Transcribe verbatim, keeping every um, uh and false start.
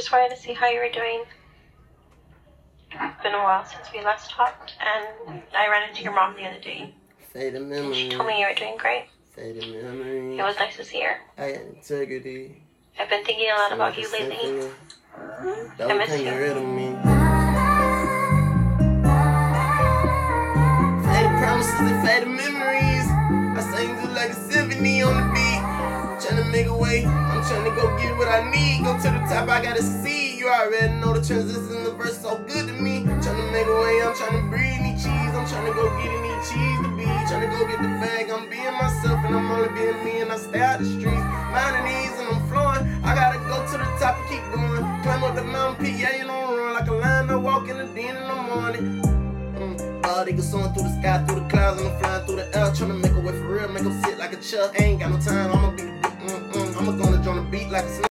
just wanted to see how you were doing. It's been a while since we last talked, and I ran into your mom the other day. Faded memory. She told me you were doing great. Faded memory. It was nice to see her. I got integrity. I've been thinking a lot So about like you a lately. symphony. I Don't miss can you. get rid of me. Faded promises and faded memories. I sing just like a symphony on the beat. Tryna make a way, I'm tryna go get what I need. Go to the top, I gotta see. You already know the transition, the verse so good to me. Tryna make a way, I'm tryna breathe any cheese. I'm tryna go get any cheese to be. Tryna go get the bag, I'm being myself and I'm only being me. And I stay out the streets, minding ease and I'm flowing. I gotta go to the top and keep going. Climb up the mountain peak, yeah, you don't run. Like a lion, I walk in the den in the morning. Bald eagle soaring through the sky, through the clouds, and I'm flying through the air. Tryna make a way for real, make them sit like a chair. Ain't got no time, I'ma be the beat, mm-mm. I'ma gonna join the beat like a snake.